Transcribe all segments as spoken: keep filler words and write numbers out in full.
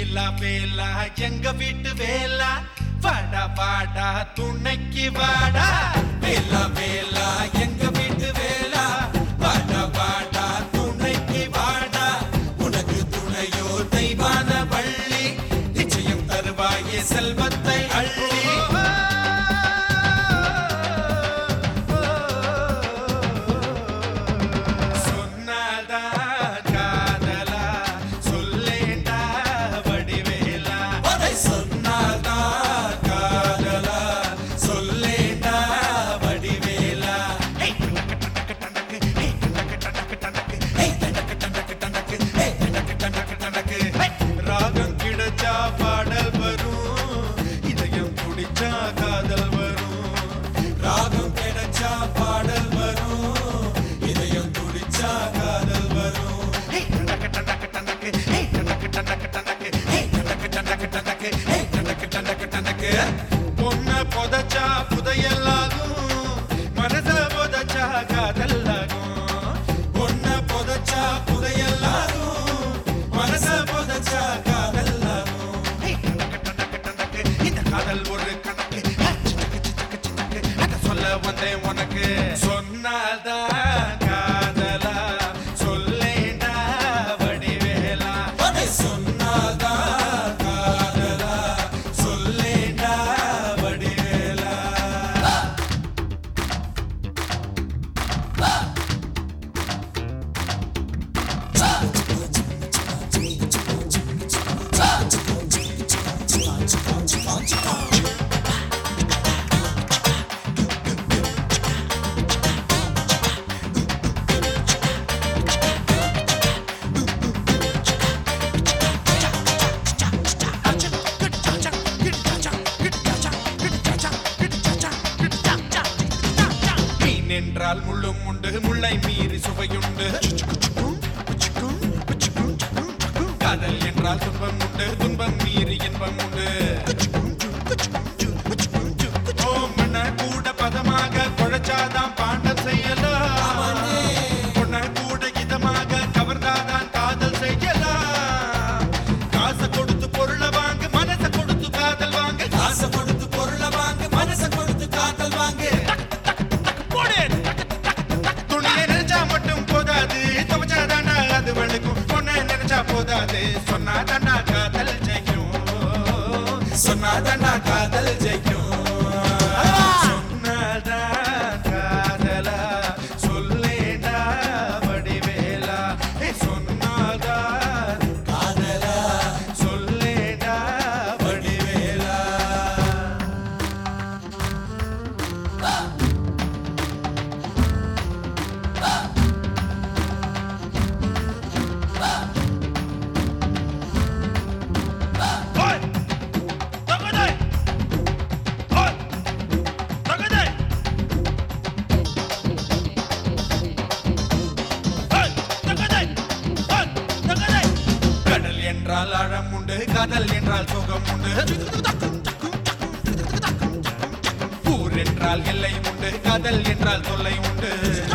வேலா வேலா எங்க வீட்டு வேலா வாடா வாடா துணைக்கு வாடா வேலா வேலா எங்க வீட்டு வேலா வாடா வாடா துணைக்கு வாடா உனக்கு துணையோ தெய்வான வள்ளி நிச்சயம் தருவாயே செல்வத்தை அள்ளி பொண்ண பொதச்சா புதையல்லாகும் மனச பொதச்சா காதல்லாகும் பொண்ண பொதச்சா புதையல்லாகும் மனச பொதச்சா காதல்லாகும் இந்த காதல் ஒரு கணக்கு அத சொல்ல வந்தேன் உனக்கு சொன்னாதான் காதலா சொல்லேண்டா வடிவேலா சொன்னாதான் என்றால் முள்ளும் உண்டு முல்லை மீறி சுவையுண்டு காதல் என்றால் துன்பம் உண்டு துன்பம் மீறி இன்பம் உண்டு ஓமன கூட பதமாக குழைச்சாதான் பாண்டம் செய்யலாம் பொண்ண கூட இதமாக கவர்ந்தாதான் காதல் செய்யலாம் காசை கொடுத்து பொருளை வாங்க மனசை கொடுத்து காதல் வாங்க காசை கொடுத்து பொருளை வாங்க மனசை கொடுத்து காதல் வாங்க போதாது சொன்னாதண்டா காதல் ஜெயிக்கும் சொன்னாதண்டா காதல் ஜெயிக்கும் சொன்னாதா காதலா சொல்லேடா வடிவேலா சொன்னாதா காதலா சொல்லேடா வடிவேலா என்றால் ஆழம் உண்டு காதல் என்றால் சுகம் உண்டு ஊர் என்றால் எல்லை உண்டு காதல் என்றால் தொல்லை உண்டு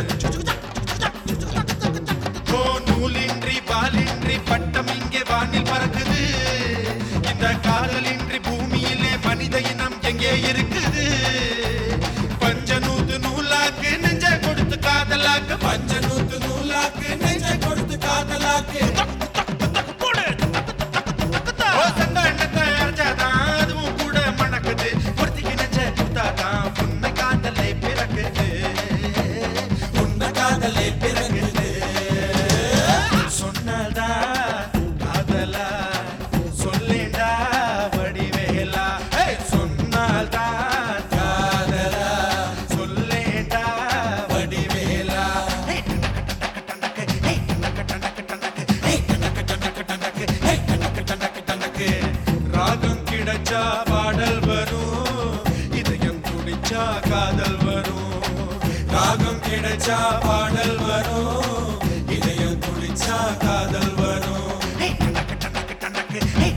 ஓ நூலின்றி பாலின்றி பட்டம் இங்கே வானில் பறக்குது இந்த காதலின்றி பூமியிலே மனித இனம் எங்கே இருக்குது பஞ்சநூத்து நூலாக்கு நெஞ்ச கொடுத்து காதலாக்கு பஞ்சநூத்து நூலாக்கு நெஞ்ச கொடுத்து காதலாக்கு சொன்னதா காதலா சொல்லேண்டா வடிவேலா சொன்னதா காதலா சொல்லேண்டா வடிவேலா ராகம் கிடைச்சா பாடல் வரும் இதயம் துடிச்சா காதல் வரும் ராகம் கிடைச்சா பாடல் வரும் இதயம் துடிச்சா காதல் வரும்